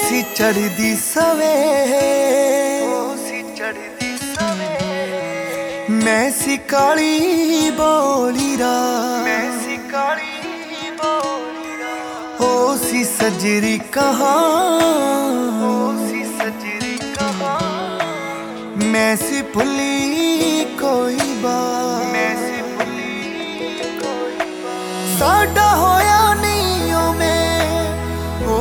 सी चढ़दी सवेर, मैं सी काली बोली रात, हो सी सजरी कहाँ, मैं सी भुली कोई बात, साडा होया नहीं ओ में, ओ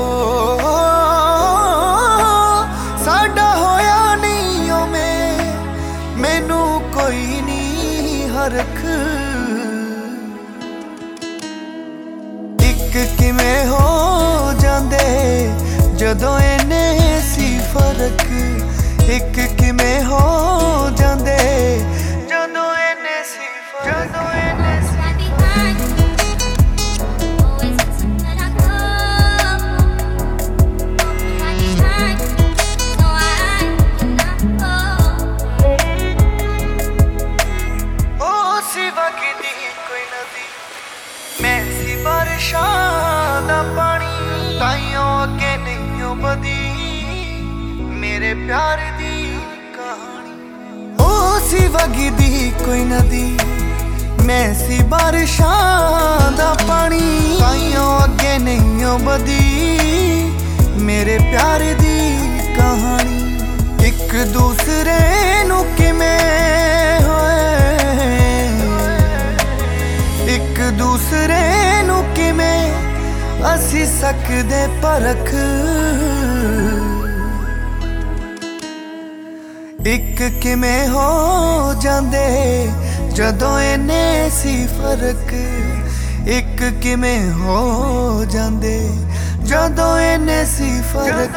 साडा होया नहीं ओ में, मैनू कोई नहीं हरख। इक किवें हो जांदे जदों इन्ने सी फर्क, इक किवें हो जांदे जदों इन्ने सी फर्क। मैं सी बारिशां दा पानी, ताइयों अगे नहीं बदी मेरे प्यार दी कहानी। ओ सी वगदी कोई नदी, मैं सी बारिशां दा पानी, ताइयों अगे नहीं बदी मेरे प्यार दी कहानी। एक दूसरे नू किवें दूसरे नू किवें असी सकदे परख। इक किवें हो जांदे जदों इन्ने सी फर्क, इक किवें हो जांदे जदों इन्ने सी फर्क।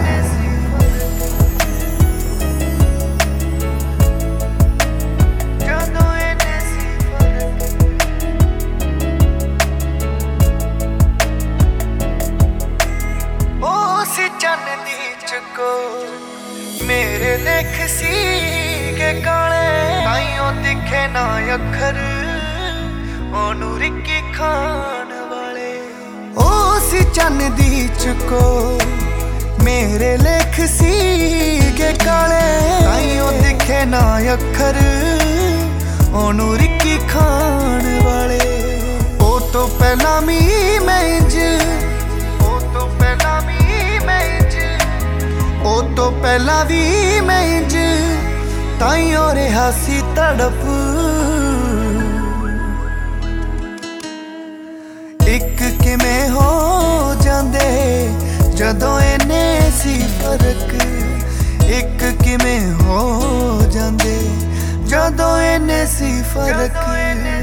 मेरे लेख सी के काले, ताइयों दिखे ना अखर ओनू रिक्की खान वाले। ओ सी चन्न दी चुको मेरे लेख सी के काले, ताइयों दिखे ना अखर ओनू रिक्की खान वाले। ओ तो पहला मी मैं इंज, ओ तो पहला मी मैं इंज, ओ तो पहला भी मैं इंज, ताइयों रहा सी तड़प। इक किवें हो जांदे जदों इन्ने सी फर्क, इक किवें हो जांदे जदों इन्ने सी फर्क।